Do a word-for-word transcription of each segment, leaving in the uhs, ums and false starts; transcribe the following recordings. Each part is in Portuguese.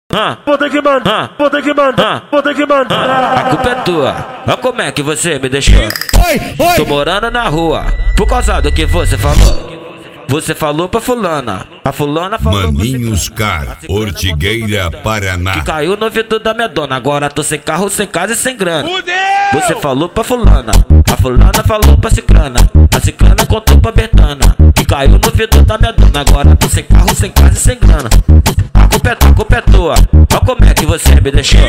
Ah, Vou ter que mandar, vou ter que mandar, vou ter que mandar. a culpa é tua. Olha como é que você me deixou. Oi, oi. Tô morando na rua por causa do que você falou. Você falou pra fulana, a fulana falou Maninhos Car, Ortigueira, Paraná. que caiu no vidro da minha dona. Agora tô sem carro, sem casa e sem grana. Você falou pra fulana, a fulana falou pra ciclana, a ciclana contou pra Betana que caiu no vidro da minha dona. Agora tô sem carro, sem casa e sem grana. A culpa é tua, a culpa é tua. Olha como é que você me deixou.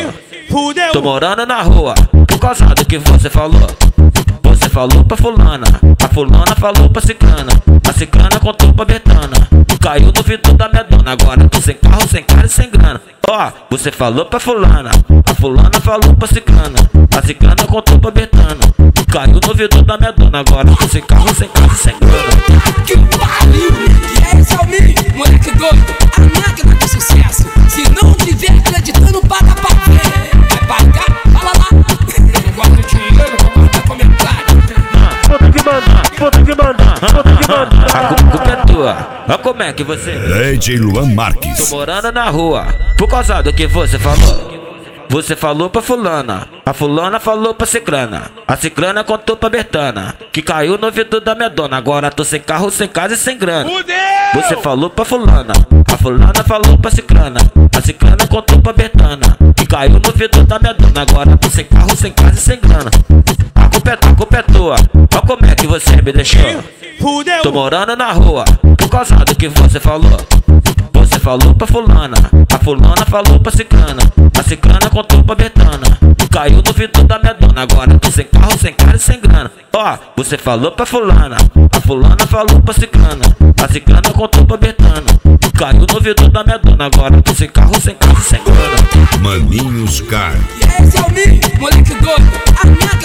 Tô morando na rua por causa do que você falou. Você falou pra fulana, a fulana falou pra ciclana, a ciclana contou pra Betana que caiu no vidro da minha dona. Agora tô sem carro, sem casa e sem grana. Ó, você falou pra fulana, a fulana falou pra ciclana, a ciclana contou pra Betana que caiu no vidro da minha dona. Agora tô sem carro, sem casa e sem grana. Que pariu! E é esse é o mim, moleque doido, a máquina de sucesso. Se não tiver acreditando, paga pra ver. Vai pagar? Fala lá. Eu não gosto de dinheiro, eu não gosto de comentário. Vou ter que mandar, vou ter que mandar, vou ter que mandar. A culpa é tua. Olha como é que você... D J Luan Tô Marques. morando na rua por causa do que você falou. Você falou pra fulana, a fulana falou pra ciclana, a ciclana contou pra Betana que caiu no vidro da minha dona. Agora tô sem carro, sem casa e sem grana. Você falou pra fulana, a fulana falou pra ciclana, a ciclana contou pra Betana que caiu no vidro da minha dona. Agora tô sem carro, sem casa e sem grana. A culpa é tua, a culpa é tua. Olha como é que você me deixou. Tô morando na rua por causa do que você falou. Você falou pra fulana, a fulana falou pra ciclana, a ciclana contou pra Betana que caiu no vidro da minha dona. Agora tô sem carro, sem casa e sem grana. Ó, você falou pra fulana, a fulana falou pra ciclana, a ciclana contou pra Betana que caiu no vidro da minha dona. Agora tô sem carro, sem casa e sem grana. Maninhos Car. E é esse é o mim, moleque doido, a máquina